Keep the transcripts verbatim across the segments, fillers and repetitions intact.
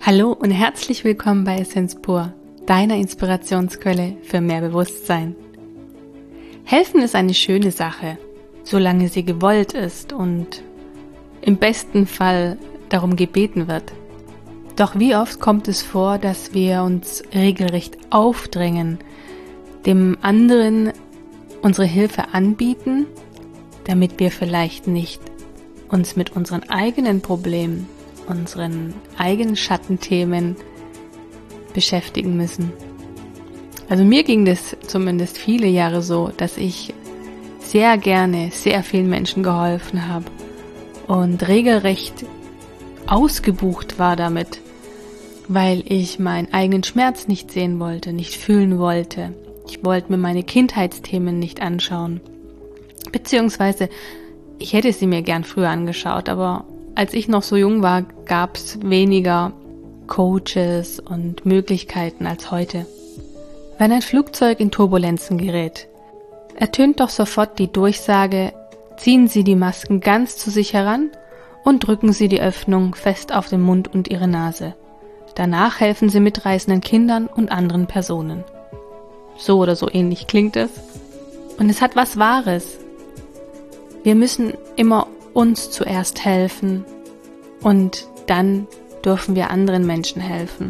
Hallo und herzlich willkommen bei Essenz pur, deiner Inspirationsquelle für mehr Bewusstsein. Helfen ist eine schöne Sache, solange sie gewollt ist und im besten Fall darum gebeten wird. Doch wie oft kommt es vor, dass wir uns regelrecht aufdrängen, dem anderen unsere Hilfe anbieten, damit wir vielleicht nicht uns mit unseren eigenen Problemen, unseren eigenen Schattenthemen beschäftigen müssen. Also mir ging das zumindest viele Jahre so, dass ich sehr gerne sehr vielen Menschen geholfen habe und regelrecht ausgebucht war damit, weil ich meinen eigenen Schmerz nicht sehen wollte, nicht fühlen wollte. Ich wollte mir meine Kindheitsthemen nicht anschauen. Beziehungsweise, ich hätte sie mir gern früher angeschaut, aber als ich noch so jung war, gab es weniger Coaches und Möglichkeiten als heute. Wenn ein Flugzeug in Turbulenzen gerät, ertönt doch sofort die Durchsage: ziehen Sie die Masken ganz zu sich heran und drücken Sie die Öffnung fest auf den Mund und Ihre Nase. Danach helfen Sie mitreißenden Kindern und anderen Personen. So oder so ähnlich klingt es. Und es hat was Wahres. Wir müssen immer uns zuerst helfen und dann dürfen wir anderen Menschen helfen.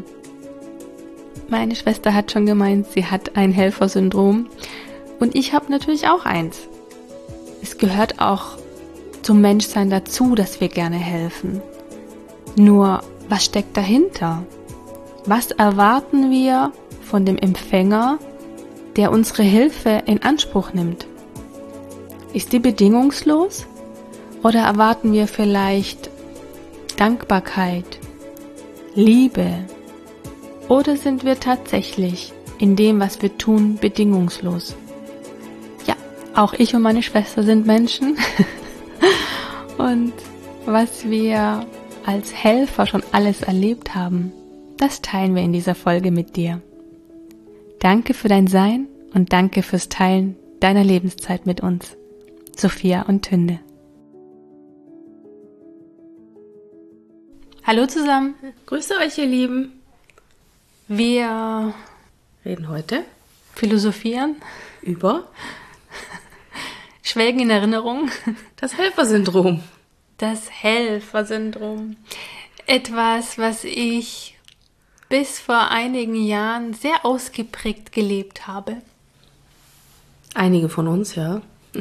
Meine Schwester hat schon gemeint, sie hat ein Helfersyndrom und ich habe natürlich auch eins. Es gehört auch zum Menschsein dazu, dass wir gerne helfen. Nur, was steckt dahinter? Was erwarten wir von dem Empfänger, der unsere Hilfe in Anspruch nimmt? Ist die bedingungslos? Oder erwarten wir vielleicht Dankbarkeit, Liebe? Oder sind wir tatsächlich in dem, was wir tun, bedingungslos? Ja, auch ich und meine Schwester sind Menschen. Und was wir als Helfer schon alles erlebt haben, das teilen wir in dieser Folge mit dir. Danke für dein Sein und danke fürs Teilen deiner Lebenszeit mit uns. Sophia und Tünde. Hallo zusammen. Grüße euch, ihr Lieben. Wir reden heute philosophieren über Schwelgen in Erinnerung. Das Helfersyndrom. Das Helfersyndrom. Etwas, was ich bis vor einigen Jahren sehr ausgeprägt gelebt habe. Einige von uns, ja.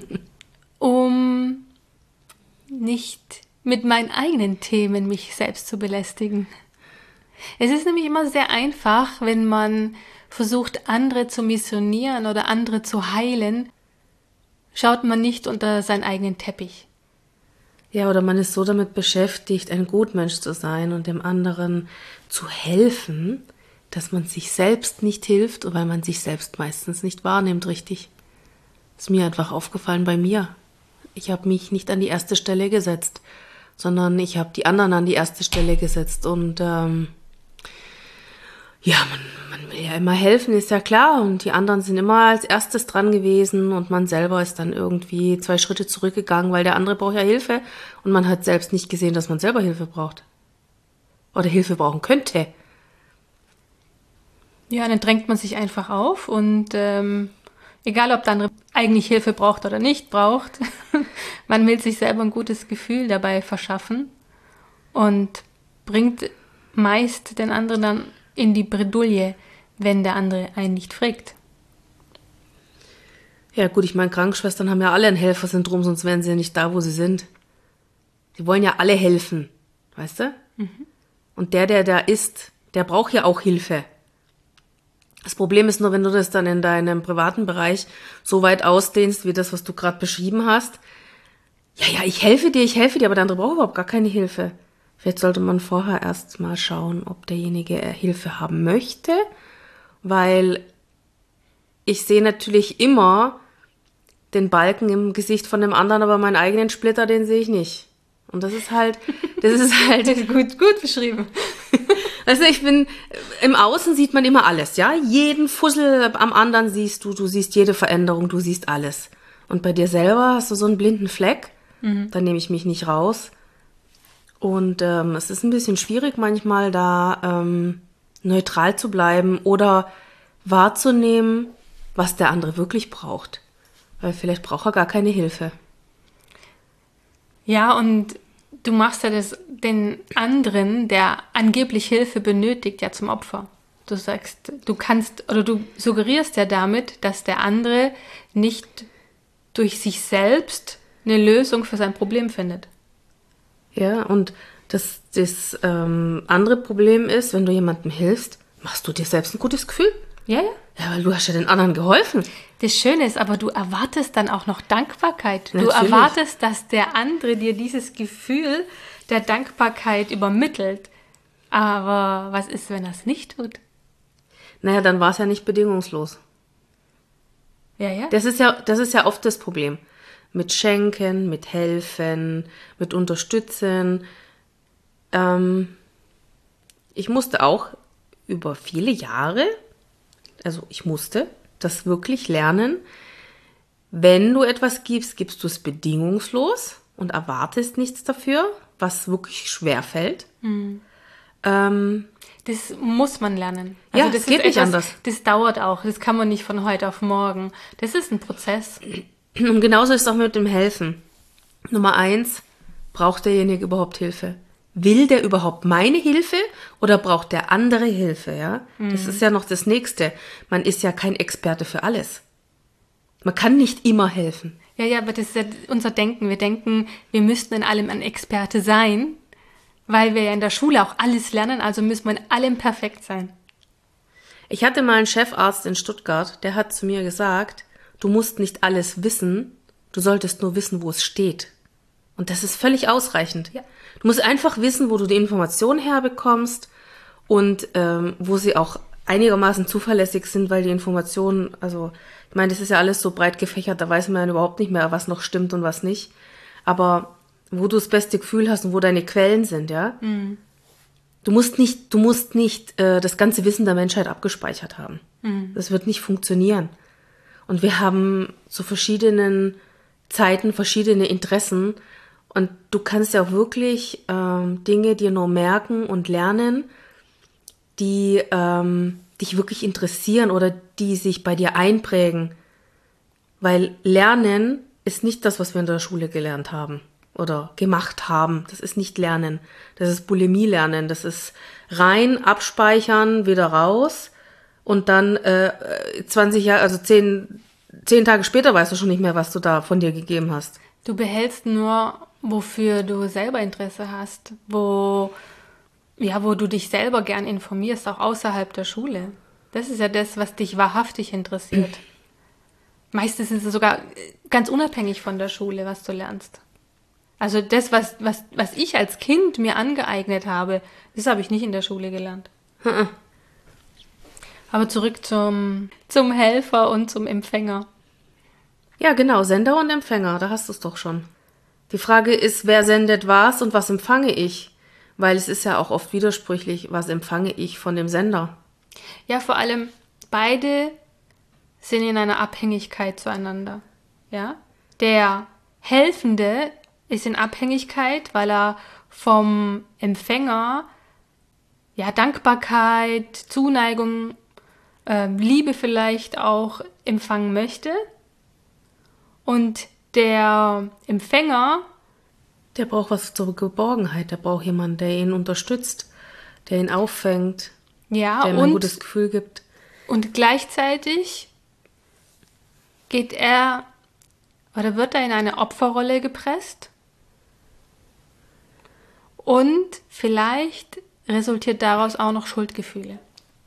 Um nicht mit meinen eigenen Themen mich selbst zu belästigen. Es ist nämlich immer sehr einfach, wenn man versucht, andere zu missionieren oder andere zu heilen, schaut man nicht unter seinen eigenen Teppich. Ja, oder man ist so damit beschäftigt, ein Gutmensch zu sein und dem anderen zu helfen, dass man sich selbst nicht hilft, weil man sich selbst meistens nicht wahrnimmt, richtig. Ist mir einfach aufgefallen bei mir. Ich habe mich nicht an die erste Stelle gesetzt, sondern ich habe die anderen an die erste Stelle gesetzt. Und ähm, ja, man, man will ja immer helfen, ist ja klar. Und die anderen sind immer als erstes dran gewesen und man selber ist dann irgendwie zwei Schritte zurückgegangen, weil der andere braucht ja Hilfe. Und man hat selbst nicht gesehen, dass man selber Hilfe braucht. Oder Hilfe brauchen könnte. Ja, dann drängt man sich einfach auf und ähm, egal, ob der andere eigentlich Hilfe braucht oder nicht braucht, man will sich selber ein gutes Gefühl dabei verschaffen und bringt meist den anderen dann in die Bredouille, wenn der andere einen nicht fragt. Ja gut, ich meine, Krankenschwestern haben ja alle ein Helfersyndrom, sonst wären sie ja nicht da, wo sie sind. Die wollen ja alle helfen, weißt du? Mhm. Und der, der da ist, der braucht ja auch Hilfe. Das Problem ist nur, wenn du das dann in deinem privaten Bereich so weit ausdehnst, wie das, was du gerade beschrieben hast. Ja, ja, ich helfe dir, ich helfe dir, aber der andere braucht überhaupt gar keine Hilfe. Vielleicht sollte man vorher erst mal schauen, ob derjenige Hilfe haben möchte, weil ich sehe natürlich immer den Balken im Gesicht von dem anderen, aber meinen eigenen Splitter, den sehe ich nicht. Und das ist halt, das ist halt gut, gut beschrieben. Also ich bin, im Außen sieht man immer alles, ja. Jeden Fussel am anderen siehst du, du siehst jede Veränderung, du siehst alles. Und bei dir selber hast du so einen blinden Fleck, mhm. Da nehme ich mich nicht raus. Und ähm, es ist ein bisschen schwierig manchmal, da ähm, neutral zu bleiben oder wahrzunehmen, was der andere wirklich braucht. Weil vielleicht braucht er gar keine Hilfe. Ja, und du machst ja das, den anderen, der angeblich Hilfe benötigt, ja zum Opfer. Du sagst, du kannst, oder du suggerierst ja damit, dass der andere nicht durch sich selbst eine Lösung für sein Problem findet. Ja, und das, das ähm, andere Problem ist, wenn du jemandem hilfst, machst du dir selbst ein gutes Gefühl. Ja, ja. Ja, weil du hast ja den anderen geholfen. Das Schöne ist aber, du erwartest dann auch noch Dankbarkeit. Du Natürlich. erwartest, dass der andere dir dieses Gefühl der Dankbarkeit übermittelt. Aber was ist, wenn er es nicht tut? Naja, dann war es ja nicht bedingungslos. Ja, ja. Das ist ja, das ist ja oft das Problem. Mit Schenken, mit Helfen, mit Unterstützen. Ähm, ich musste auch über viele Jahre, also ich musste das wirklich lernen, wenn du etwas gibst, gibst du es bedingungslos und erwartest nichts dafür, was wirklich schwer fällt. Mhm. Ähm, Das muss man lernen. Ja, das es geht ist nicht etwas, anders. Das dauert auch. Das kann man nicht von heute auf morgen. Das ist ein Prozess. Und genauso ist es auch mit dem Helfen. Nummer eins, braucht derjenige überhaupt Hilfe? Will der überhaupt meine Hilfe oder braucht der andere Hilfe? Ja, mhm. Das ist ja noch das Nächste. Man ist ja kein Experte für alles. Man kann nicht immer helfen. Ja, ja, aber das ist ja unser Denken. Wir denken, wir müssten in allem ein Experte sein, weil wir ja in der Schule auch alles lernen, also müssen wir in allem perfekt sein. Ich hatte mal einen Chefarzt in Stuttgart, der hat zu mir gesagt, du musst nicht alles wissen, du solltest nur wissen, wo es steht. Und das ist völlig ausreichend. Ja. Du musst einfach wissen, wo du die Informationen herbekommst und ähm, wo sie auch einigermaßen zuverlässig sind, weil die Informationen, also ich meine, das ist ja alles so breit gefächert, da weiß man ja überhaupt nicht mehr, was noch stimmt und was nicht. Aber wo du das beste Gefühl hast und wo deine Quellen sind, ja. Mhm. Du musst nicht, du musst nicht äh, das ganze Wissen der Menschheit abgespeichert haben. Mhm. Das wird nicht funktionieren. Und wir haben zu verschiedenen Zeiten verschiedene Interessen und du kannst ja auch wirklich ähm, Dinge dir nur merken und lernen, die ähm, dich wirklich interessieren oder die sich bei dir einprägen. Weil Lernen ist nicht das, was wir in der Schule gelernt haben oder gemacht haben. Das ist nicht Lernen. Das ist Bulimie-Lernen. Das ist rein, abspeichern, wieder raus und dann äh, zwanzig Jahre, also zehn, zehn Tage später weißt du schon nicht mehr, was du da von dir gegeben hast. Du behältst nur, wofür du selber Interesse hast, wo, ja, wo du dich selber gern informierst, auch außerhalb der Schule. Das ist ja das, was dich wahrhaftig interessiert. Meistens ist es sogar ganz unabhängig von der Schule, was du lernst. Also das, was, was, was ich als Kind mir angeeignet habe, das habe ich nicht in der Schule gelernt. Aber zurück zum, zum Helfer und zum Empfänger. Ja, genau, Sender und Empfänger, da hast du es doch schon. Die Frage ist, wer sendet was und was empfange ich? Weil es ist ja auch oft widersprüchlich, was empfange ich von dem Sender? Ja, vor allem beide sind in einer Abhängigkeit zueinander. Ja? Der Helfende ist in Abhängigkeit, weil er vom Empfänger ja, Dankbarkeit, Zuneigung, äh, Liebe vielleicht auch empfangen möchte. Und der Empfänger, der braucht was zur Geborgenheit, der braucht jemanden, der ihn unterstützt, der ihn auffängt, ja, der ihm und, ein gutes Gefühl gibt. Und gleichzeitig geht er oder wird er in eine Opferrolle gepresst und vielleicht resultiert daraus auch noch Schuldgefühle.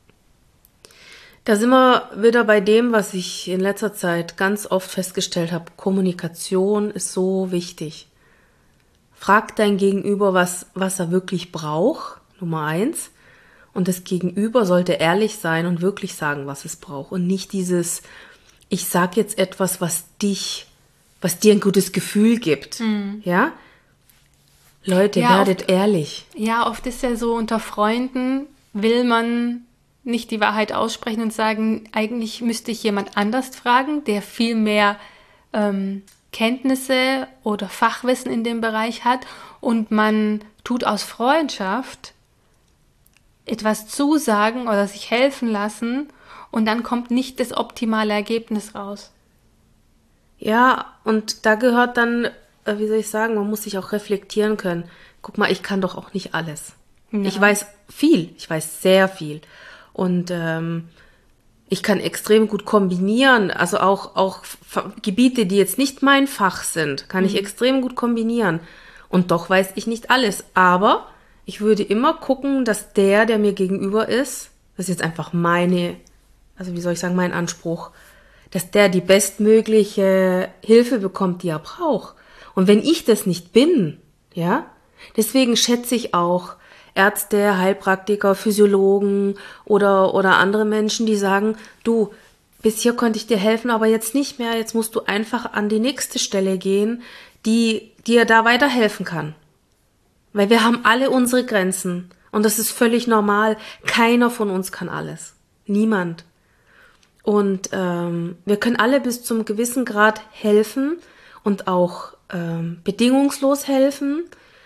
Da sind wir wieder bei dem, was ich in letzter Zeit ganz oft festgestellt habe. Kommunikation ist so wichtig. Frag dein Gegenüber, was, was er wirklich braucht, Nummer eins. Und das Gegenüber sollte ehrlich sein und wirklich sagen, was es braucht. Und nicht dieses, ich sag jetzt etwas, was dich, was dir ein gutes Gefühl gibt. Mhm. Ja? Leute, ja, werdet oft, ehrlich. Ja, oft ist ja so, unter Freunden will man nicht die Wahrheit aussprechen und sagen, eigentlich müsste ich jemand anders fragen, der viel mehr ähm, Kenntnisse oder Fachwissen in dem Bereich hat und man tut aus Freundschaft etwas zusagen oder sich helfen lassen und dann kommt nicht das optimale Ergebnis raus. Ja, und da gehört dann, äh, wie soll ich sagen, man muss sich auch reflektieren können. Guck mal, ich kann doch auch nicht alles. Ja. Ich weiß viel, ich weiß sehr viel. Und ähm, ich kann extrem gut kombinieren, also auch, auch F- Gebiete, die jetzt nicht mein Fach sind, kann mhm. ich extrem gut kombinieren. Und doch weiß ich nicht alles. Aber ich würde immer gucken, dass der, der mir gegenüber ist, das ist jetzt einfach meine, also wie soll ich sagen, mein Anspruch, dass der die bestmögliche Hilfe bekommt, die er braucht. Und wenn ich das nicht bin, ja, deswegen schätze ich auch Ärzte, Heilpraktiker, Physiologen oder, oder andere Menschen, die sagen, du, bis hier konnte ich dir helfen, aber jetzt nicht mehr, jetzt musst du einfach an die nächste Stelle gehen, die dir da weiterhelfen kann. Weil wir haben alle unsere Grenzen und das ist völlig normal. Keiner von uns kann alles. Niemand. Und ähm, wir können alle bis zum gewissen Grad helfen und auch ähm, bedingungslos helfen.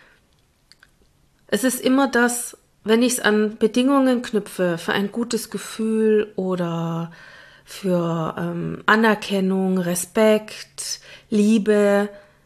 Es ist immer das, wenn ich es an Bedingungen knüpfe, für ein gutes Gefühl oder für ähm, Anerkennung, Respekt, Liebe,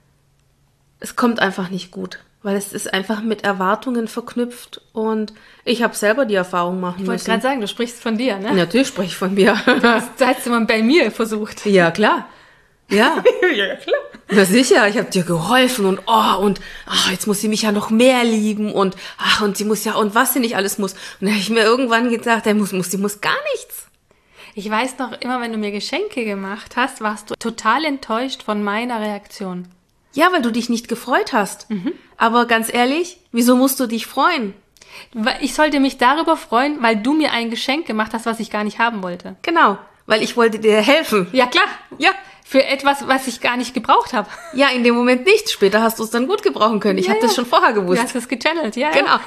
es kommt einfach nicht gut, weil es ist einfach mit Erwartungen verknüpft und ich habe selber die Erfahrung machen ich müssen. Ich wollte gerade sagen, du sprichst von dir, ne? Natürlich spreche ich von mir. Das hast du mal bei mir versucht. Ja, klar. Ja, ja klar. Na sicher, ich habe dir geholfen und oh und ach, jetzt muss sie mich ja noch mehr lieben und ach und sie muss ja und was sie nicht alles muss. Und dann habe ich mir irgendwann gedacht, der muss, muss, sie muss gar nichts. Ich weiß noch, immer wenn du mir Geschenke gemacht hast, warst du total enttäuscht von meiner Reaktion. Ja, weil du dich nicht gefreut hast. Mhm. Aber ganz ehrlich, wieso musst du dich freuen? Ich sollte mich darüber freuen, weil du mir ein Geschenk gemacht hast, was ich gar nicht haben wollte. Genau, weil ich wollte dir helfen. Ja, klar. Ja. Für etwas, was ich gar nicht gebraucht habe. Ja, in dem Moment nicht. Später hast du es dann gut gebrauchen können. Ich ja, habe ja. das schon vorher gewusst. Du hast es gechannelt, ja. Genau.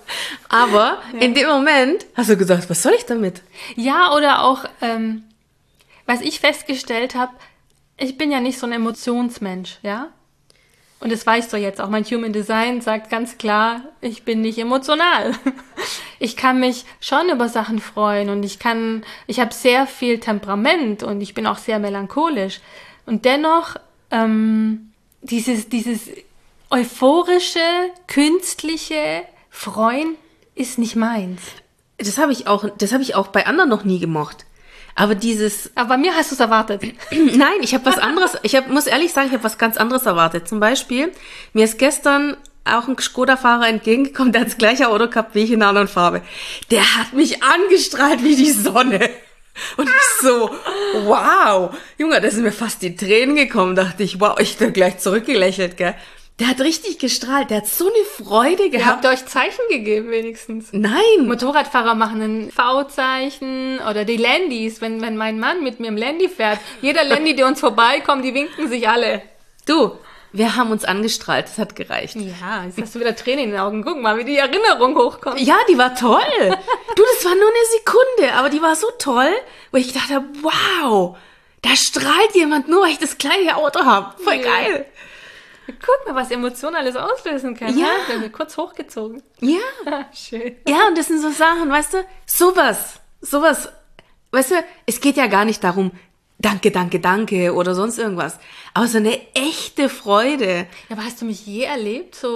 Aber ja. in dem Moment hast du gesagt, was soll ich damit? Ja, oder auch, ähm, was ich festgestellt habe, ich bin ja nicht so ein Emotionsmensch, ja. Und das weißt du jetzt auch. Mein Human Design sagt ganz klar, ich bin nicht emotional. Ich kann mich schon über Sachen freuen und ich kann, ich habe sehr viel Temperament und ich bin auch sehr melancholisch. Und dennoch, ähm, dieses, dieses euphorische, künstliche Freuen ist nicht meins. Das habe ich auch, das habe ich auch bei anderen noch nie gemocht. Aber dieses... Aber bei mir hast du es erwartet. Nein, ich habe was anderes, ich hab, muss ehrlich sagen, ich habe was ganz anderes erwartet. Zum Beispiel, mir ist gestern auch ein Skoda-Fahrer entgegengekommen, der hat das gleiche Auto gehabt wie ich in einer anderen Farbe. Der hat mich angestrahlt wie die Sonne. Und ich so, wow. Junge, da sind mir fast die Tränen gekommen. Dachte ich, wow, ich bin gleich zurückgelächelt, gell. Der hat richtig gestrahlt, der hat so eine Freude gehabt. Ihr habt euch Zeichen gegeben wenigstens. Nein. Motorradfahrer machen ein V-Zeichen oder die Landys, wenn, wenn mein Mann mit mir im Landy fährt. Jeder Landy, der uns vorbeikommt, die winken sich alle. Du, wir haben uns angestrahlt, das hat gereicht. Ja, jetzt hast du wieder Tränen in den Augen. Guck mal, wie die Erinnerung hochkommt. Ja, die war toll. Du, das war nur eine Sekunde, aber die war so toll, wo ich dachte, wow, da strahlt jemand nur, weil ich das gleiche Auto habe. Voll ja. Geil. Guck mal, was Emotionen alles auslösen kann. Ja. Da wird kurz hochgezogen. Ja. Schön. Ja, und das sind so Sachen, weißt du, sowas, sowas, weißt du, es geht ja gar nicht darum, danke, danke, danke oder sonst irgendwas, aber so eine echte Freude. Ja, aber hast du mich je erlebt? So,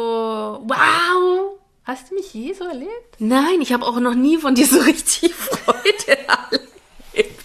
wow, hast du mich je so erlebt? Nein, ich habe auch noch nie von dir so richtig Freude erlebt.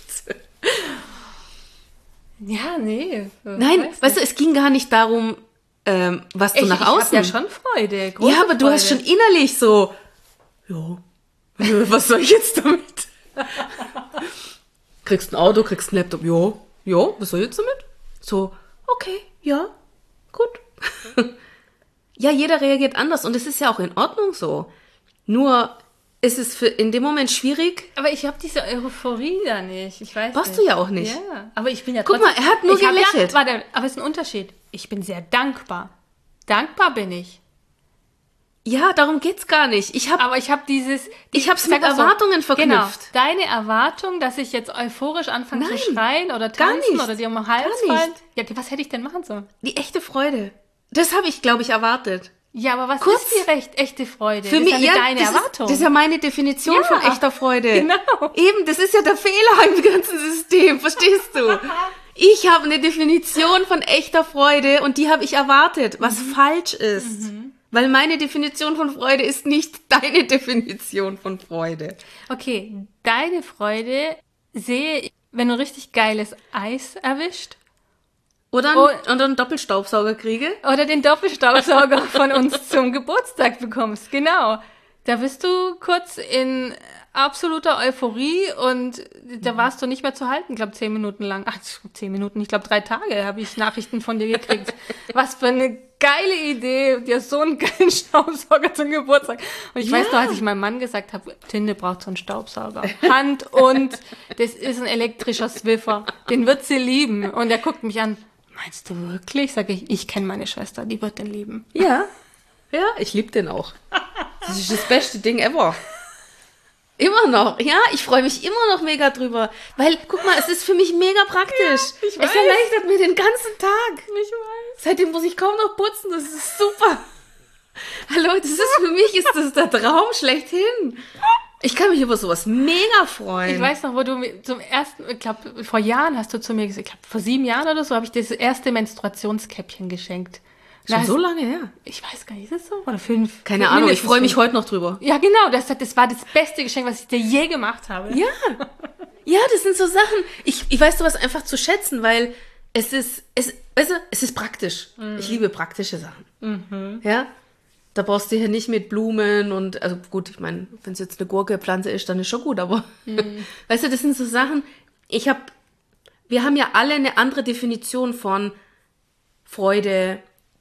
Ja, nee. Nein, weißt du, es ging gar nicht darum, ähm, was du ich, nach ich außen... Ich habe ja schon Freude, große Ja, aber du Freude. hast schon innerlich so, ja, was soll ich jetzt damit? Kriegst ein Auto, kriegst ein Laptop, ja, ja, was soll ich jetzt damit? So, okay, ja, gut. Ja, jeder reagiert anders und es ist ja auch in Ordnung so. Nur ist es für in dem Moment schwierig. Aber ich habe diese Euphorie da nicht. Ich weiß Brauchst nicht. du ja auch nicht. Ja, aber ich bin ja Guck trotzdem... mal, er hat nur ich hab gelächelt. Ja, warte, aber es ist ein Unterschied. Ich bin sehr dankbar. Dankbar bin ich. Ja, darum geht's gar nicht. Ich hab, Aber ich habe dieses... ich hab's mit sag mal so, Erwartungen verknüpft. Genau, deine Erwartung, dass ich jetzt euphorisch anfange Nein, zu schreien oder gar tanzen nicht, oder dir um den Hals gar nicht. fallen. Ja, okay, was hätte ich denn machen sollen? Die echte Freude. Das habe ich, glaube ich, erwartet. Ja, aber was Kurz, ist die recht echte Freude? Für das mich, ist ja ja, nicht deine das Erwartung. Ist, das ist ja meine Definition Ja, von echter Freude. genau. Eben, das ist ja der Fehler im ganzen System, verstehst du? Ich habe eine Definition von echter Freude und die habe ich erwartet, was mhm. falsch ist. Mhm. Weil meine Definition von Freude ist nicht deine Definition von Freude. Okay, deine Freude sehe ich, wenn du richtig geiles Eis erwischt. Oder, Oh. ein, oder einen Doppelstaubsauger kriege. Oder den Doppelstaubsauger von uns zum Geburtstag bekommst, genau. Da bist du kurz in absoluter Euphorie und da warst du nicht mehr zu halten, ich glaube zehn Minuten lang. Ach, zehn Minuten, ich glaube drei Tage habe ich Nachrichten von dir gekriegt. Was für eine geile Idee, dir so einen geilen Staubsauger zum Geburtstag. Und ich Ja. weiß noch, als ich meinem Mann gesagt habe, Tinde braucht so einen Staubsauger. Hand und, das ist ein elektrischer Swiffer, den wird sie lieben. Und er guckt mich an, meinst du wirklich? Sag ich, ich kenne meine Schwester, die wird den lieben. Ja. Ja, ich liebe den auch. Das ist das beste Ding ever. Immer noch. Ja, ich freue mich immer noch mega drüber. Weil, guck mal, es ist für mich mega praktisch. Ja, ich weiß. Es erleichtert mir den ganzen Tag. Ich weiß. Seitdem muss ich kaum noch putzen. Das ist super. Hallo, das ist für mich ist das der Traum schlechthin. Ich kann mich über sowas mega freuen. Ich weiß noch, wo du mir zum ersten, ich glaube, vor Jahren hast du zu mir gesagt, ich glaube, vor sieben Jahren oder so, habe ich dir das erste Menstruationskäppchen geschenkt. Schon Na, so es- lange her. Ich weiß gar nicht, ist das so? Oder fünf? Keine Ahnung, ich Mindestens freue mich fünf. heute noch drüber. Ja, genau, das, das war das beste Geschenk, was ich dir je gemacht habe. Ja. Ja, das sind so Sachen. Ich, ich weiß sowas einfach zu schätzen, weil es ist, es, also, es ist praktisch. Ich liebe praktische Sachen. Ja. Da brauchst du hier nicht mit Blumen und, also gut, ich meine, wenn es jetzt eine Gurke-Pflanze ist, dann ist schon gut, aber, weißt du, das sind so Sachen, ich habe, wir haben ja alle eine andere Definition von Freude,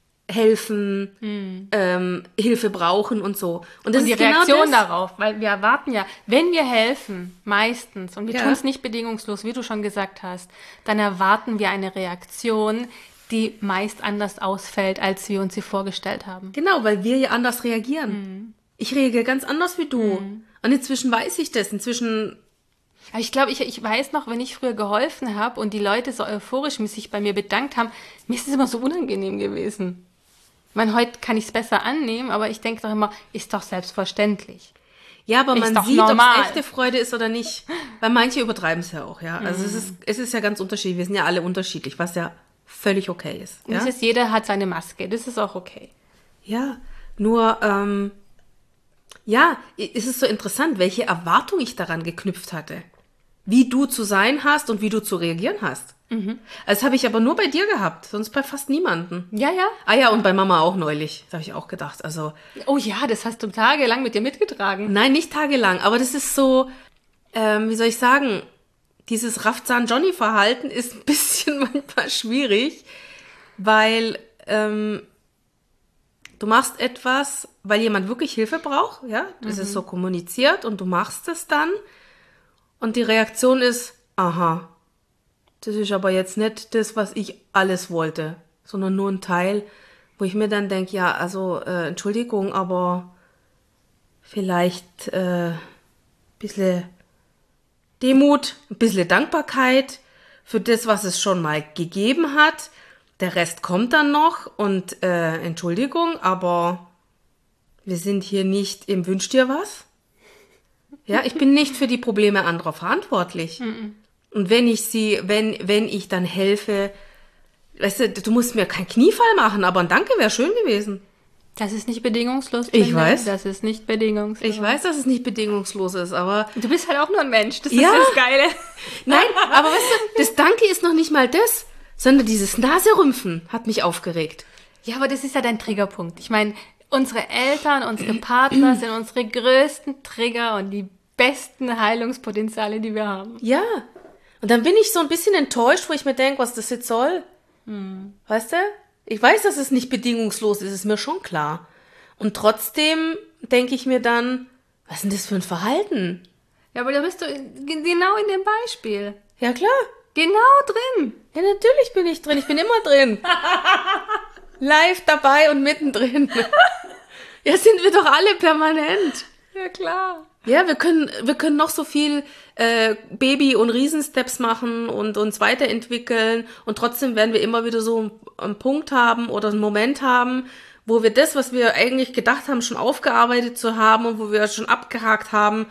helfen, ähm, Hilfe brauchen und so. Und das Und die ist genau Reaktion das. darauf, weil wir erwarten ja, wenn wir helfen, meistens, und wir Ja. tun es nicht bedingungslos, wie du schon gesagt hast, dann erwarten wir eine Reaktion, die meist anders ausfällt, als wir uns sie vorgestellt haben. Genau, weil wir ja anders reagieren. Ich reagiere ganz anders wie du. Und inzwischen weiß ich das. Inzwischen, Aber ich glaube, ich, ich weiß noch, wenn ich früher geholfen habe und die Leute so euphorisch sich bei mir bedankt haben, mir ist es immer so unangenehm gewesen. Ich meine, heute kann ich es besser annehmen, aber ich denke doch immer, ist doch selbstverständlich. ja, aber Ist man doch sieht, ob normal. es echte Freude ist oder nicht. Weil manche übertreiben es ja auch, ja. Also es ist, es ist ja ganz unterschiedlich. Wir sind ja alle unterschiedlich, was ja völlig okay ist. Und Ja, das ist, jeder hat seine Maske, das ist auch okay. ja. Nur, ähm, ja, es ist so interessant, welche Erwartung ich daran geknüpft hatte. Wie du zu sein hast und wie du zu reagieren hast. Also das habe ich aber nur bei dir gehabt, sonst bei fast niemandem. Ja, ja. Ah ja, und bei Mama auch neulich. Da habe ich auch gedacht. Also, Oh ja, das hast du tagelang mit dir mitgetragen. nein, nicht tagelang, aber das ist so, ähm, wie soll ich sagen, dieses Rafzan-Johnny-Verhalten ist ein bisschen manchmal schwierig, weil ähm, du machst etwas, weil jemand wirklich Hilfe braucht, ja, das ist so kommuniziert und du machst es dann und die Reaktion ist, aha, das ist aber jetzt nicht das, was ich alles wollte, sondern nur ein Teil, wo ich mir dann denke, ja, also äh, Entschuldigung, aber vielleicht äh, ein bisschen Demut, ein bisschen Dankbarkeit für das, was es schon mal gegeben hat. Der Rest kommt dann noch und äh, Entschuldigung, aber wir sind hier nicht im Wünsch dir was. Ja, ich bin nicht für die Probleme anderer verantwortlich. Und wenn ich sie, wenn, wenn ich dann helfe, weißt du, du musst mir kein Kniefall machen, aber ein Danke wäre schön gewesen. Das ist nicht bedingungslos. Ich Tinde. weiß. Das ist nicht bedingungslos. Ich weiß, dass es nicht bedingungslos ist, aber Du bist halt auch nur ein Mensch. Das Ja. ist das Geile. nein, aber weißt du, das Danke ist noch nicht mal das, sondern dieses Naserümpfen hat mich aufgeregt. Ja, aber das ist ja dein Triggerpunkt. Ich meine, unsere Eltern, unsere Partner sind unsere größten Trigger und die besten Heilungspotenziale, die wir haben. Ja. Und dann bin ich so ein bisschen enttäuscht, wo ich mir denke, was das jetzt soll. Weißt du? Ich weiß, dass es nicht bedingungslos ist, ist mir schon klar. Und trotzdem denke ich mir dann, was ist denn das für ein Verhalten? Ja, aber da bist du in- genau in dem Beispiel. Ja, klar. Genau drin. Ja, natürlich bin ich drin. Ich bin immer drin. Live dabei und mittendrin. Ja, sind wir doch alle permanent. Ja, klar. Ja, wir können, wir können noch so viel äh, Baby- und Riesensteps machen und uns weiterentwickeln und trotzdem werden wir immer wieder so einen Punkt haben oder einen Moment haben, wo wir das, was wir eigentlich gedacht haben, schon aufgearbeitet zu haben und wo wir schon abgehakt haben,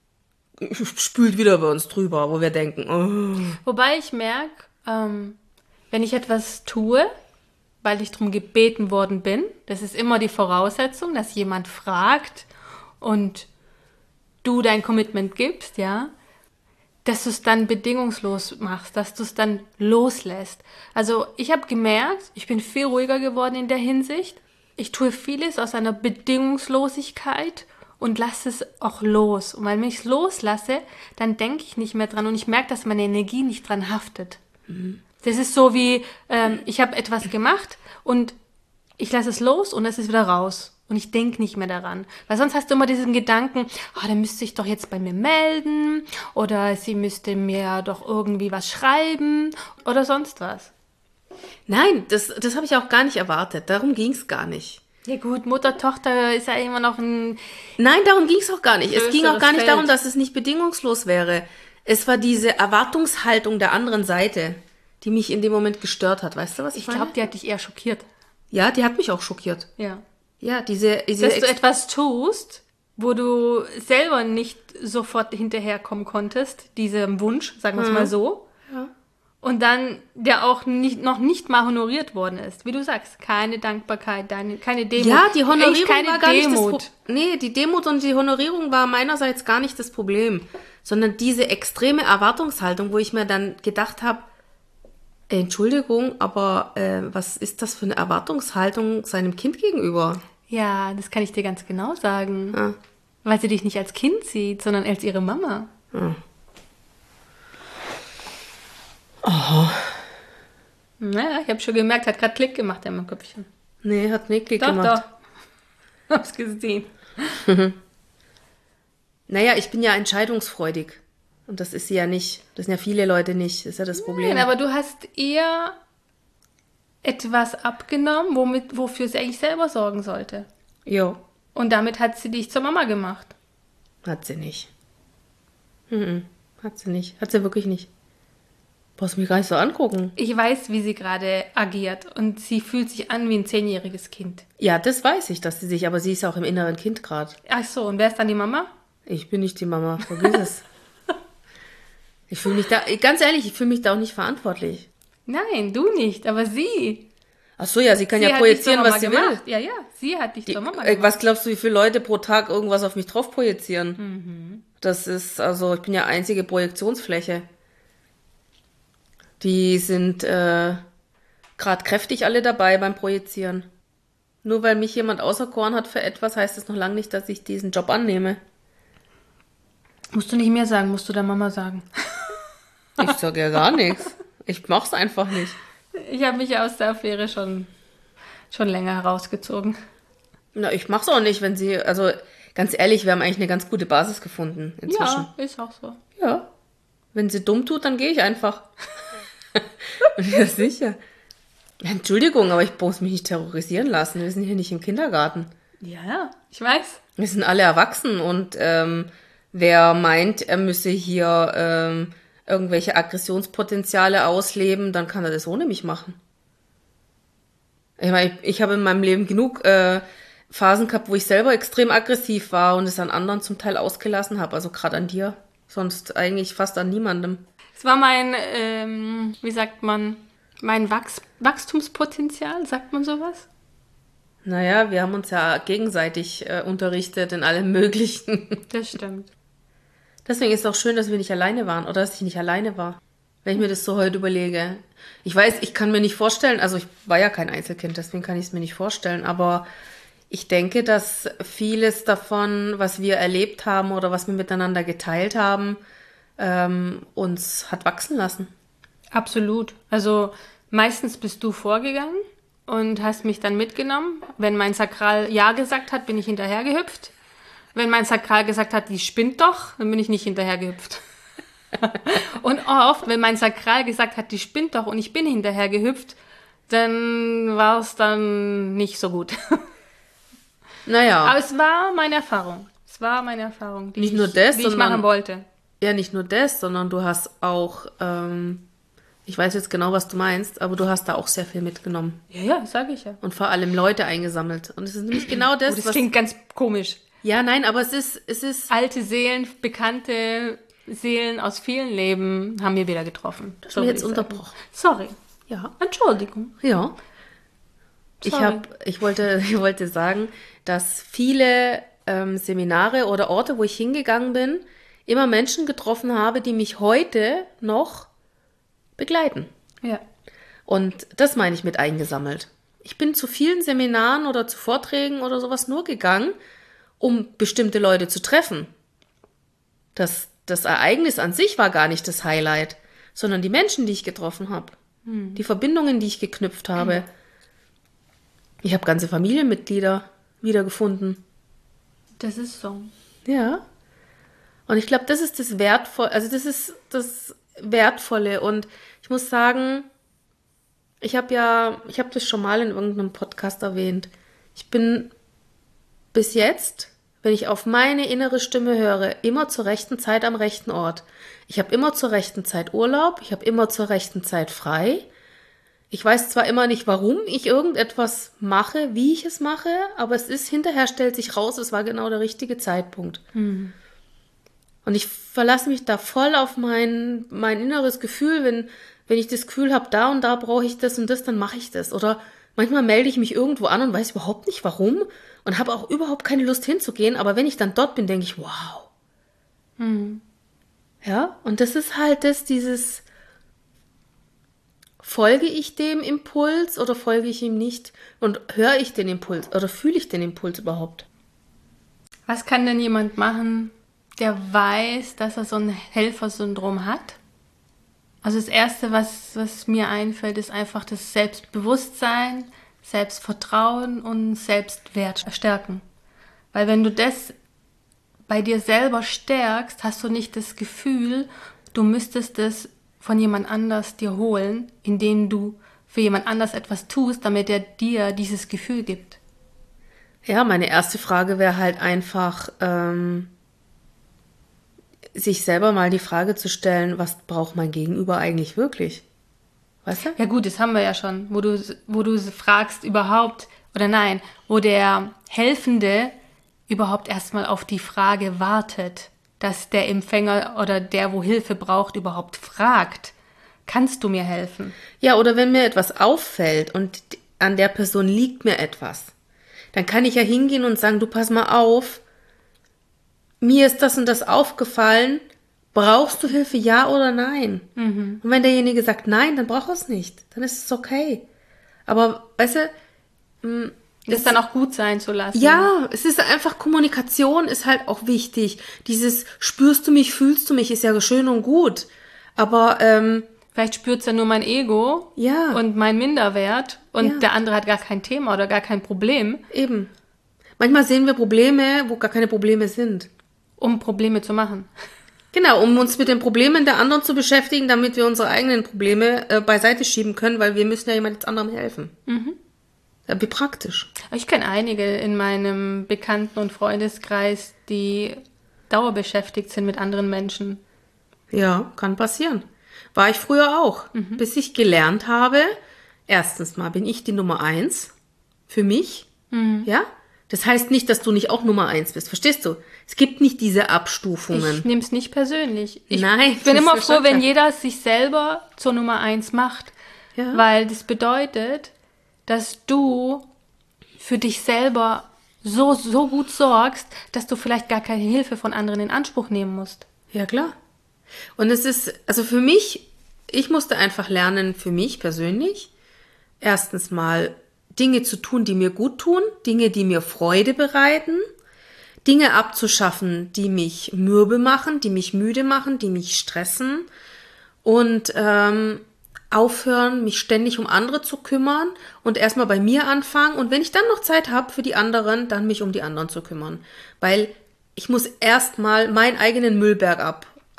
spült wieder bei uns drüber, wo wir denken, oh. Wobei ich merke, ähm, wenn ich etwas tue, weil ich darum gebeten worden bin, das ist immer die Voraussetzung, dass jemand fragt und du dein Commitment gibst, ja, dass du es dann bedingungslos machst, dass du es dann loslässt. Also ich habe gemerkt, ich bin viel ruhiger geworden in der Hinsicht. Ich tue vieles aus einer Bedingungslosigkeit und lasse es auch los. Und wenn ich es loslasse, dann denke ich nicht mehr dran und ich merke, dass meine Energie nicht dran haftet. Mhm. Das ist so wie, ähm, ich habe etwas gemacht und ich lasse es los und es ist wieder raus. Und ich denke nicht mehr daran. Weil sonst hast du immer diesen Gedanken, oh, der müsste sich doch jetzt bei mir melden oder sie müsste mir doch irgendwie was schreiben oder sonst was. Nein, das, das habe ich auch gar nicht erwartet. Darum ging es gar nicht. Ja gut, Mutter, Tochter ist ja immer noch ein... Nein, darum ging es auch gar nicht. Es ging auch gar nicht Feld. darum, dass es nicht bedingungslos wäre. Es war diese Erwartungshaltung der anderen Seite, die mich in dem Moment gestört hat. Weißt du, was ich, Ich meine? glaube, die hat dich eher schockiert. Ja, die hat mich auch schockiert. Ja. Ja, diese... diese Dass du etwas tust, wo du selber nicht sofort hinterherkommen konntest, diesem Wunsch, sagen wir es Mhm. mal so. Ja. Und dann der auch nicht, noch nicht mal honoriert worden ist. Wie du sagst, keine Dankbarkeit, deine, keine Demut. Ja, die Honorierung Echt keine war gar Demut. nicht das Problem. Nee, die Demut und die Honorierung war meinerseits gar nicht das Problem, sondern diese extreme Erwartungshaltung, wo ich mir dann gedacht habe, Entschuldigung, aber äh, was ist das für eine Erwartungshaltung seinem Kind gegenüber? Ja, das kann ich dir ganz genau sagen. Ja. Weil sie dich nicht als Kind sieht, sondern als ihre Mama. Ja. Aha. Naja, ich habe schon gemerkt, hat gerade Klick gemacht in meinem Köpfchen. Nee, hat nicht Klick Doch, gemacht. doch. Hab's gesehen. Naja, ich bin ja entscheidungsfreudig. Und das ist sie ja nicht. Das sind ja viele Leute nicht. Das ist ja das Problem. Nein, aber du hast eher etwas abgenommen, womit, wofür sie eigentlich selber sorgen sollte. Jo, Und damit hat sie dich zur Mama gemacht. hat sie nicht. Mhm. Hat sie nicht. Hat sie wirklich nicht. Brauchst mich gar nicht so angucken. Ich weiß, wie sie gerade agiert und sie fühlt sich an wie ein zehnjähriges Kind. Ja, das weiß ich, dass sie sich, aber sie ist auch im inneren Kind gerade. Ach so, und wer ist dann die Mama? Ich bin nicht die Mama, vergiss es. Ich fühle mich da, ganz ehrlich, ich fühle mich da auch nicht verantwortlich. Nein, du nicht, aber sie. Ach so, ja, sie kann sie ja hat dich projizieren, zur Mama was sie gemacht. will. Ja, ja, sie hat dich Die, zur Mama äh, gemacht. was glaubst du, wie viele Leute pro Tag irgendwas auf mich drauf projizieren? Mhm. Das ist, also, ich bin ja einzige Projektionsfläche. Die sind äh, gerade kräftig alle dabei beim Projizieren. Nur weil mich jemand auserkoren hat für etwas, heißt es noch lange nicht, dass ich diesen Job annehme. Musst du nicht mehr sagen, musst du der Mama sagen. Ich sage ja gar nichts. Ich mach's einfach nicht. Ich habe mich aus der Affäre schon, schon länger herausgezogen. Na, ich mach's auch nicht, wenn sie, also ganz ehrlich, wir haben eigentlich eine ganz gute Basis gefunden inzwischen. Ja, ist auch so. Ja. Wenn sie dumm tut, dann gehe ich einfach. Ja, sicher. Entschuldigung, aber ich muss mich nicht terrorisieren lassen. Wir sind hier nicht im Kindergarten. Ja, ja, ich weiß. Wir sind alle erwachsen und ähm, wer meint, er müsse hier ähm, irgendwelche Aggressionspotenziale ausleben, dann kann er das ohne mich machen. Ich meine, ich, ich habe in meinem Leben genug äh, Phasen gehabt, wo ich selber extrem aggressiv war und es an anderen zum Teil ausgelassen habe. Also gerade an dir. Sonst eigentlich fast an niemandem. Es war mein, ähm, wie sagt man, mein Wachs- Wachstumspotenzial, sagt man sowas? Naja, wir haben uns ja gegenseitig äh, unterrichtet in allem Möglichen. Das stimmt. Deswegen ist es auch schön, dass wir nicht alleine waren oder dass ich nicht alleine war. Wenn ich mir das so heute überlege. Ich weiß, ich kann mir nicht vorstellen, also ich war ja kein Einzelkind, deswegen kann ich es mir nicht vorstellen, aber ich denke, dass vieles davon, was wir erlebt haben oder was wir miteinander geteilt haben, ähm, uns hat wachsen lassen. Absolut. Also meistens bist du vorgegangen und hast mich dann mitgenommen. Wenn mein Sakral Ja gesagt hat, bin ich hinterhergehüpft. Wenn mein Sakral gesagt hat, die spinnt doch, dann bin ich nicht hinterhergehüpft. Und oft, wenn mein Sakral gesagt hat, die spinnt doch und ich bin hinterhergehüpft, dann war es dann nicht so gut. Naja. Aber es war meine Erfahrung. Es war meine Erfahrung, die, Nicht ich, nur das, die ich sondern- machen wollte. Ja, nicht nur das, sondern du hast auch, ähm, ich weiß jetzt genau, was du meinst, aber du hast da auch sehr viel mitgenommen. Ja, ja, sage ich ja. Und vor allem Leute eingesammelt. Und es ist nämlich genau das, Oh, das was... klingt ganz komisch. Ja, nein, aber es ist, es ist... Alte Seelen, bekannte Seelen aus vielen Leben haben wir wieder getroffen. Du hast So mich würde jetzt ich sagen. unterbrochen. Sorry. Ja. Entschuldigung. Ja. Ich, Sorry. hab, ich, wollte, ich wollte sagen, dass viele ähm, Seminare oder Orte, wo ich hingegangen bin, immer Menschen getroffen habe, die mich heute noch begleiten. Ja. Und das meine ich mit eingesammelt. Ich bin zu vielen Seminaren oder zu Vorträgen oder sowas nur gegangen, um bestimmte Leute zu treffen. Das, das Ereignis an sich war gar nicht das Highlight, sondern die Menschen, die ich getroffen habe. Hm. Die Verbindungen, die ich geknüpft habe. Ich habe ganze Familienmitglieder wiedergefunden. Das ist so. Ja. Und ich glaube, das ist das Wertvolle, also das ist das Wertvolle. Und ich muss sagen, ich habe ja, ich habe das schon mal in irgendeinem Podcast erwähnt. Ich bin bis jetzt, wenn ich auf meine innere Stimme höre, immer zur rechten Zeit am rechten Ort. Ich habe immer zur rechten Zeit Urlaub, ich habe immer zur rechten Zeit frei. Ich weiß zwar immer nicht, warum ich irgendetwas mache, wie ich es mache, aber es ist, hinterher stellt sich raus, es war genau der richtige Zeitpunkt. Mhm. Und ich verlasse mich da voll auf mein, mein inneres Gefühl, wenn, wenn ich das Gefühl habe, da und da brauche ich das und das, dann mache ich das. Oder manchmal melde ich mich irgendwo an und weiß überhaupt nicht warum und habe auch überhaupt keine Lust hinzugehen, aber wenn ich dann dort bin, denke ich, wow. Mhm. Ja, und das ist halt das, dieses, folge ich dem Impuls oder folge ich ihm nicht? Und höre ich den Impuls oder fühle ich den Impuls überhaupt? Was kann denn jemand machen, der weiß, dass er so ein Helfersyndrom hat? Also das Erste, was, was mir einfällt, ist einfach das Selbstbewusstsein, Selbstvertrauen und Selbstwert stärken. Weil wenn du das bei dir selber stärkst, hast du nicht das Gefühl, du müsstest es von jemand anders dir holen, indem du für jemand anders etwas tust, damit er dir dieses Gefühl gibt. Ja, meine erste Frage wäre halt einfach, ähm, sich selber mal die Frage zu stellen, was braucht mein Gegenüber eigentlich wirklich? Weißt du? Ja gut, das haben wir ja schon, wo du, wo du fragst überhaupt, oder nein, wo der Helfende überhaupt erstmal auf die Frage wartet, dass der Empfänger oder der, wo Hilfe braucht, überhaupt fragt, kannst du mir helfen? Ja, oder wenn mir etwas auffällt und an der Person liegt mir etwas, dann kann ich ja hingehen und sagen, du pass mal auf, mir ist das und das aufgefallen, brauchst du Hilfe, ja oder nein? Mhm. Und wenn derjenige sagt nein, dann braucht er es nicht, dann ist es okay. Aber, weißt du, das dann auch gut sein zu lassen. ja, es ist einfach, Kommunikation ist halt auch wichtig. Dieses spürst du mich, fühlst du mich, ist ja schön und gut. Aber, ähm, vielleicht spürt es ja nur mein Ego ja, und mein Minderwert und Ja. der andere hat gar kein Thema oder gar kein Problem, eben. Manchmal sehen wir Probleme, wo gar keine Probleme sind. um Probleme zu machen. Genau, um uns mit den Problemen der anderen zu beschäftigen, damit wir unsere eigenen Probleme äh, beiseite schieben können, weil wir müssen ja jemand anderem helfen. Mhm. Ja, wie praktisch. Ich kenne einige in meinem Bekannten- und Freundeskreis, die dauerbeschäftigt sind mit anderen Menschen. Ja, kann passieren. War ich früher auch, Mhm. bis ich gelernt habe, erstens mal bin ich die Nummer eins für mich, Mhm. ja? Das heißt nicht, dass du nicht auch Nummer eins bist, verstehst du? Es gibt nicht diese Abstufungen. Ich nehme es nicht persönlich. Ich Nein, bin das immer ist froh, ja wenn schon jeder sich selber zur Nummer eins macht, Ja. weil das bedeutet, dass du für dich selber so, so gut sorgst, dass du vielleicht gar keine Hilfe von anderen in Anspruch nehmen musst. Ja, klar. Und es ist, also für mich, ich musste einfach lernen, für mich persönlich, erstens mal Dinge zu tun, die mir gut tun, Dinge, die mir Freude bereiten, Dinge abzuschaffen, die mich mürbe machen, die mich müde machen, die mich stressen und ähm, aufhören, mich ständig um andere zu kümmern und erstmal bei mir anfangen und wenn ich dann noch Zeit habe für die anderen, dann mich um die anderen zu kümmern. Weil ich muss erstmal meinen eigenen Müllberg ab,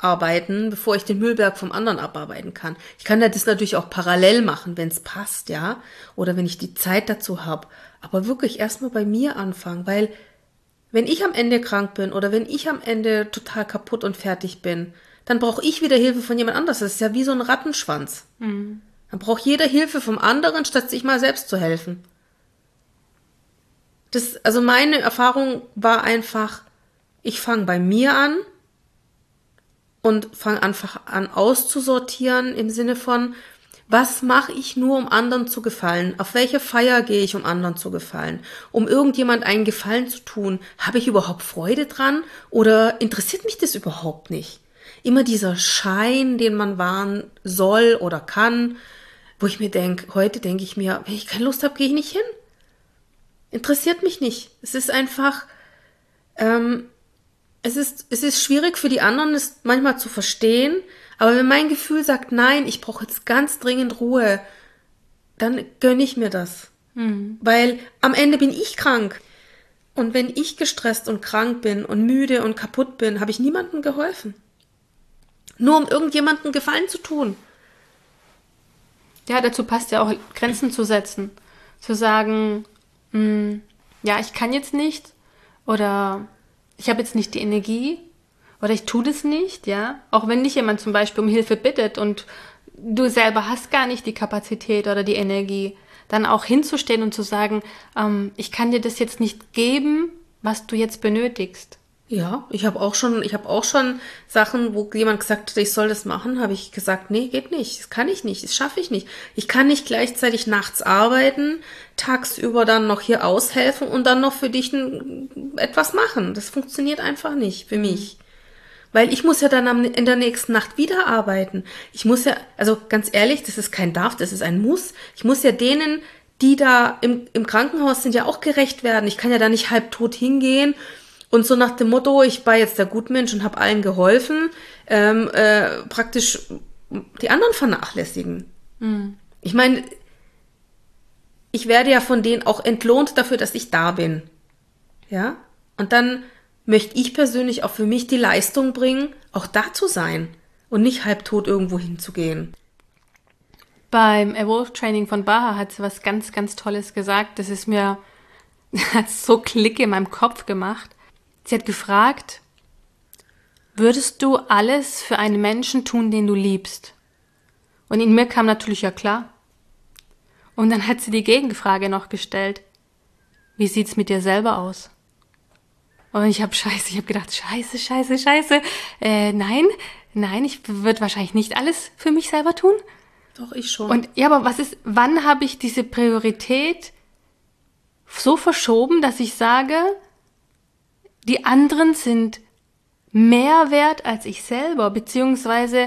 abarbeiten, bevor ich den Müllberg vom anderen abarbeiten kann. Ich kann das natürlich auch parallel machen, wenn es passt, ja, oder wenn ich die Zeit dazu habe. Aber wirklich erstmal bei mir anfangen, weil wenn ich am Ende krank bin oder wenn ich am Ende total kaputt und fertig bin, dann brauche ich wieder Hilfe von jemand anderes. Das ist ja wie so ein Rattenschwanz. Mhm. Dann braucht jeder Hilfe vom anderen, statt sich mal selbst zu helfen. Das, also meine Erfahrung war einfach, ich fange bei mir an und fange einfach an auszusortieren im Sinne von, was mache ich nur, um anderen zu gefallen? Auf welche Feier gehe ich, um anderen zu gefallen? Um irgendjemand einen Gefallen zu tun, habe ich überhaupt Freude dran oder interessiert mich das überhaupt nicht? Immer dieser Schein, den man wahren soll oder kann, wo ich mir denke, heute denke ich mir, wenn ich keine Lust habe, gehe ich nicht hin. Interessiert mich nicht. Es ist einfach, ähm, es ist, es ist schwierig für die anderen, es manchmal zu verstehen, aber wenn mein Gefühl sagt, nein, ich brauche jetzt ganz dringend Ruhe, dann gönne ich mir das. Mhm. Weil am Ende bin ich krank. Und wenn ich gestresst und krank bin und müde und kaputt bin, habe ich niemandem geholfen. Nur um irgendjemandem Gefallen zu tun. Ja, dazu passt ja auch, Grenzen zu setzen. Zu sagen, mh, ja, ich kann jetzt nicht oder ich habe jetzt nicht die Energie oder ich tue das nicht, ja. Auch wenn dich jemand zum Beispiel um Hilfe bittet und du selber hast gar nicht die Kapazität oder die Energie, dann auch hinzustehen und zu sagen, ähm, ich kann dir das jetzt nicht geben, was du jetzt benötigst. Ja, ich habe auch schon, ich habe auch schon Sachen, wo jemand gesagt hat, ich soll das machen, habe ich gesagt, nee, geht nicht, das kann ich nicht, das schaffe ich nicht. Ich kann nicht gleichzeitig nachts arbeiten, tagsüber dann noch hier aushelfen und dann noch für dich n, etwas machen. Das funktioniert einfach nicht für mich. Weil ich muss ja dann am, in der nächsten Nacht wieder arbeiten. Ich muss ja, also ganz ehrlich, das ist kein Darf, das ist ein Muss. Ich muss ja denen, die da im, im Krankenhaus sind, ja auch gerecht werden. Ich kann ja da nicht halbtot hingehen und so nach dem Motto, ich war jetzt der Gutmensch und habe allen geholfen, ähm, äh, praktisch die anderen vernachlässigen. Mhm. Ich meine, ich werde ja von denen auch entlohnt dafür, dass ich da bin. Ja? Und dann möchte ich persönlich auch für mich die Leistung bringen, auch da zu sein und nicht halbtot irgendwo hinzugehen. Beim Evolve Training von Baha hat sie was ganz, ganz Tolles gesagt. Das ist mir, hat so Klick in meinem Kopf gemacht. Sie hat gefragt, würdest du alles für einen Menschen tun, den du liebst? Und in mir kam natürlich, ja klar. Und dann hat sie die Gegenfrage noch gestellt, wie sieht's mit dir selber aus? Und ich habe scheiße, ich habe gedacht, scheiße, scheiße, scheiße. Äh, nein, nein, ich würde wahrscheinlich nicht alles für mich selber tun. Doch, ich schon. Und ja, aber was ist, wann habe ich diese Priorität so verschoben, dass ich sage, die anderen sind mehr wert als ich selber, beziehungsweise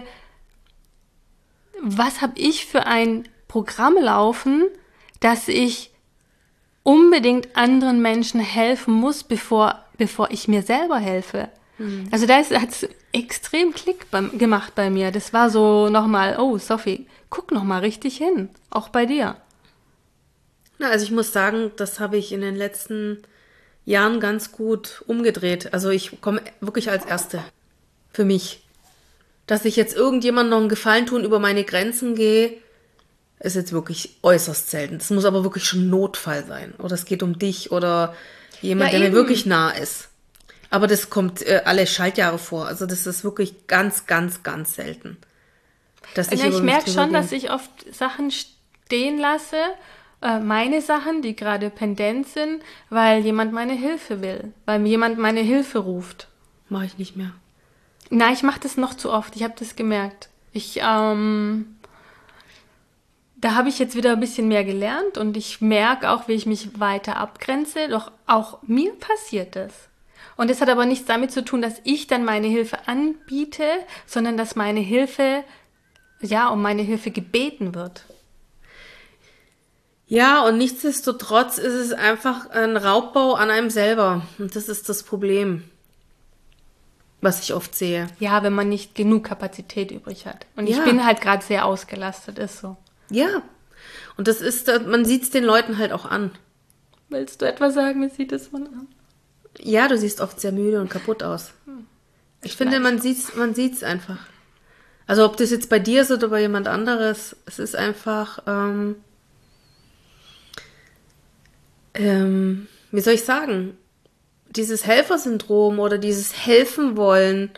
was habe ich für ein Programm laufen, dass ich unbedingt anderen Menschen helfen muss, bevor, bevor ich mir selber helfe. Mhm. Also da hat es extrem Klick beim, gemacht bei mir. Das war so nochmal, oh Sophie, guck nochmal richtig hin, auch bei dir. Na, also ich muss sagen, das habe ich in den letzten Jahren ganz gut umgedreht. Also ich komme wirklich als Erste für mich. Dass ich jetzt irgendjemandem noch einen Gefallen tun, über meine Grenzen gehe, ist jetzt wirklich äußerst selten. Das muss aber wirklich schon Notfall sein. Oder es geht um dich oder jemand, ja, der eben. mir wirklich nah ist. Aber das kommt äh, alle Schaltjahre vor. Also das ist wirklich ganz, ganz, ganz selten. Dass ich ich merke schon, dass ich oft Sachen stehen lasse, äh, meine Sachen, die gerade pendent sind, weil jemand meine Hilfe will. Weil mir jemand meine Hilfe ruft. Mache ich nicht mehr. Nein, ich mache das noch zu oft. Ich habe das gemerkt. Ich, ähm... Da habe ich jetzt wieder ein bisschen mehr gelernt und ich merke auch, wie ich mich weiter abgrenze. Doch auch mir passiert das. Und das hat aber nichts damit zu tun, dass ich dann meine Hilfe anbiete, sondern dass meine Hilfe, ja, um meine Hilfe gebeten wird. Ja, und nichtsdestotrotz ist es einfach ein Raubbau an einem selber. Und das ist das Problem, was ich oft sehe. Ja, wenn man nicht genug Kapazität übrig hat. Und ja. Ich bin halt gerade sehr ausgelastet, ist so. Ja, und das ist, man sieht es den Leuten halt auch an. Willst du etwas sagen, wie sieht es man an? Ja, du siehst oft sehr müde und kaputt aus. Ich finde, man sieht's, man sieht's einfach. Also ob das jetzt bei dir ist oder bei jemand anderes, es ist einfach, ähm, ähm, wie soll ich sagen, dieses Helfersyndrom oder dieses Helfen wollen,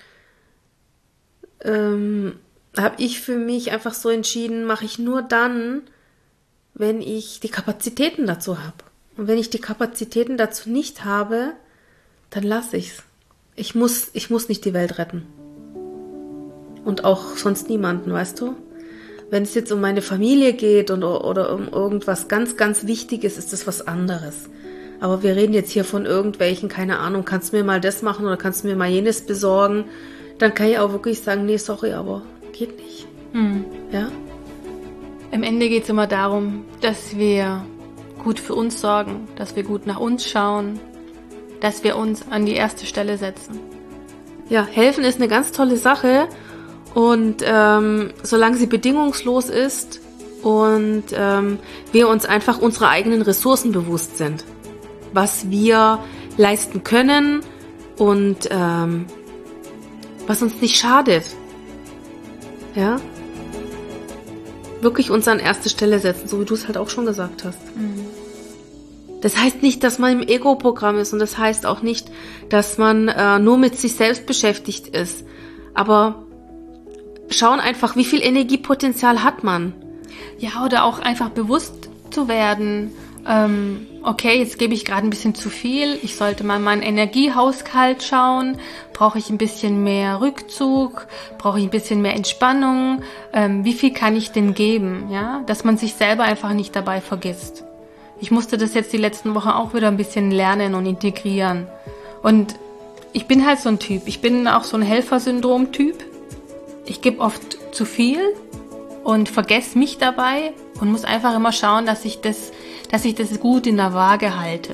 ähm, habe ich für mich einfach so entschieden, mache ich nur dann, wenn ich die Kapazitäten dazu habe. Und wenn ich die Kapazitäten dazu nicht habe, dann lasse ich's. Ich muss, ich muss nicht die Welt retten. Und auch sonst niemanden, weißt du? Wenn es jetzt um meine Familie geht und, oder um irgendwas ganz, ganz Wichtiges, ist das was anderes. Aber wir reden jetzt hier von irgendwelchen, keine Ahnung, kannst du mir mal das machen oder kannst du mir mal jenes besorgen? Dann kann ich auch wirklich sagen, nee, sorry, aber geht nicht. Hm. Ja? Am Ende geht es immer darum, dass wir gut für uns sorgen, dass wir gut nach uns schauen, dass wir uns an die erste Stelle setzen. Ja, helfen ist eine ganz tolle Sache und ähm, solange sie bedingungslos ist und ähm, wir uns einfach unserer eigenen Ressourcen bewusst sind, was wir leisten können und ähm, was uns nicht schadet. Ja? Wirklich uns an erste Stelle setzen, so wie du es halt auch schon gesagt hast. Mhm. Das heißt nicht, dass man im Ego-Programm ist und das heißt auch nicht, dass man äh, nur mit sich selbst beschäftigt ist. Aber schauen einfach, wie viel Energiepotenzial hat man. Ja, oder auch einfach bewusst zu werden, ähm, okay, jetzt gebe ich gerade ein bisschen zu viel, ich sollte mal meinen Energiehaushalt schauen, brauche ich ein bisschen mehr Rückzug, brauche ich ein bisschen mehr Entspannung, ähm, wie viel kann ich denn geben, ja, dass man sich selber einfach nicht dabei vergisst. Ich musste das jetzt die letzten Wochen auch wieder ein bisschen lernen und integrieren. Und ich bin halt so ein Typ, ich bin auch so ein Helfersyndrom-Typ. Ich gebe oft zu viel und vergesse mich dabei und muss einfach immer schauen, dass ich das, dass ich das gut in der Waage halte.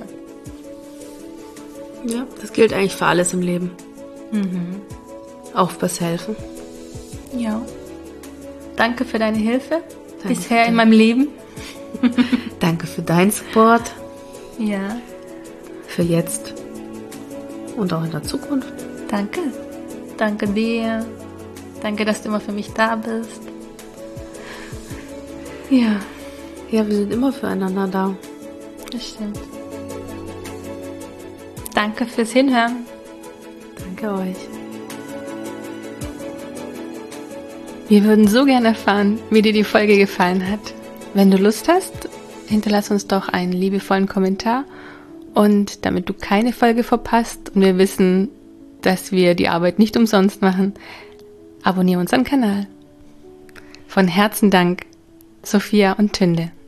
Ja, das gilt eigentlich für alles im Leben. Mhm. Auch fürs Helfen. Ja. Danke für deine Hilfe Danke bisher in meinem Leben. Danke für deinen Support. Ja. Für jetzt und auch in der Zukunft. Danke. Danke dir. Danke, dass du immer für mich da bist. Ja. Ja, wir sind immer füreinander da. Das stimmt. Danke fürs Hinhören. Danke euch. Wir würden so gerne erfahren, wie dir die Folge gefallen hat. Wenn du Lust hast, hinterlass uns doch einen liebevollen Kommentar. Und damit du keine Folge verpasst und wir wissen, dass wir die Arbeit nicht umsonst machen, abonniere unseren Kanal. Von Herzen Dank, Sophia und Tünde.